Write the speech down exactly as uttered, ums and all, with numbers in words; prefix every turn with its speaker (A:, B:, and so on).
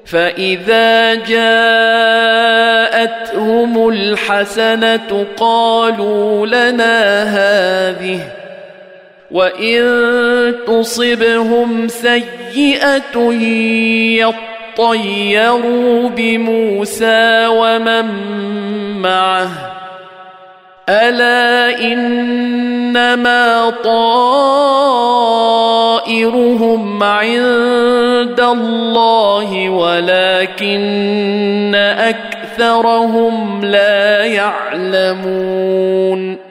A: فإذا جاءتهم الحسنة قالوا لنا هذه وإن تصبهم سيئة يطيروا بموسى ومن معه ألا إنما طائرهم عند الله ولكن أكثرهم لا يعلمون